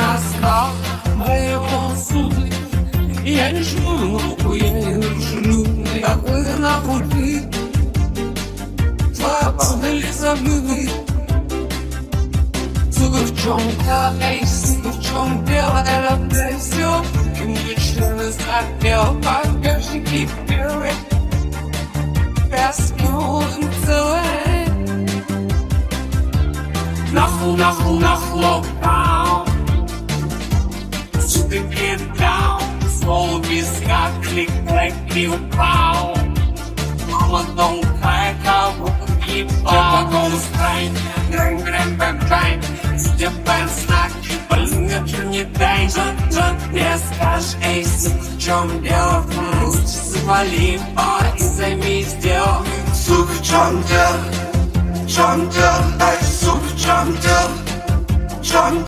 носках моего суды. Я не жму руку, я не жму, как вы на пути. Твоя панель забыли. Сука, в чем дело, эй, сука, в чем дело, это все. И мужчина запел, погашники первые. Песком целые. Нахуй, нахуй, нахуй, down. Сука, get down. Slow песка, клик, клик, клик, пау. Мама, don't cry, кого ебал. Я погон страйн, грэм, грэм, бэм, грэм. Степан знак, блин, это не дай. Джон, не скажешь, эй, в чем дело? Завали, и займись делом. Сука, в чем дело? В чем дело? Эй, сука, в чем дело? В чем